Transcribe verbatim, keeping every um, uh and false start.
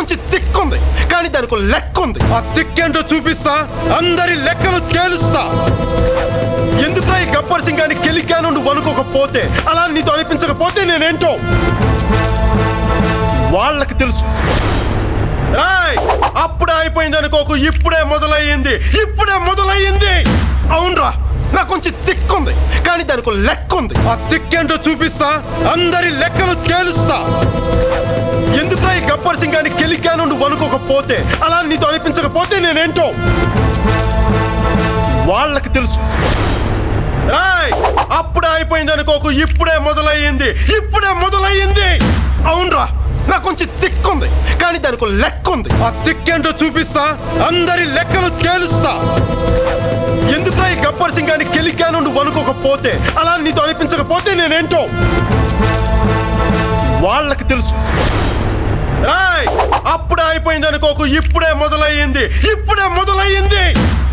కొంచెం తిక్కుంది, కానీ దానికి లెక్క ఉంది. ఆ తిక్కేంటో చూపిస్తా, అందరి లెక్కలు తేలుస్తా. ఎందుకురా ఈ గబ్బర్ సింగ్ అని గెలికాను నువ్వు అనుకోకపోతే, అలా నీతో అనిపించకపోతే నేనేంటో వాళ్ళకి తెలుసు. రాయ్ అప్పుడే అయిపోయింది అనుకోకు, ఇప్పుడే మొదలయ్యింది, ఇప్పుడే మొదలయ్యింది. అవునరా, నాకు కొంచెం తిక్కుంది, కానీ దానికి లెక్క ఉంది. ఆ తిక్కేంటో చూపిస్తా, అందరి లెక్కలు తేలుస్తా. ఎందుకురా ఈ గబ్బర్ సింగ్ అని గెలికాను నువ్వు అనుకోకపోతే, అలా నీతో అనిపించకపోతే నేనేంటో వాళ్ళకి తెలుసు. రాయ్ అప్పుడే అయిపోయింది అనుకోకు, ఇప్పుడే మొదలయ్యింది, ఇప్పుడే మొదలయ్యింది. అవునరా, నాకు కొంచెం తిక్కుంది, కానీ దానికి లెక్క ఉంది. ఆ తిక్కేంటో చూపిస్తా, అందరి లెక్కలు తేలుస్తా. ఎందుకురా ఈ గబ్బర్ సింగ్ అని గెలికాను నువ్వు అనుకోకపోతే, అలా నీతో అనిపించకపోతే నేనేంటో వాళ్ళకి తెలుసు. రాయ్ అప్పుడే అయిపోయింది అనుకోకు, ఇప్పుడే మొదలయ్యింది, ఇప్పుడే మొదలయ్యింది.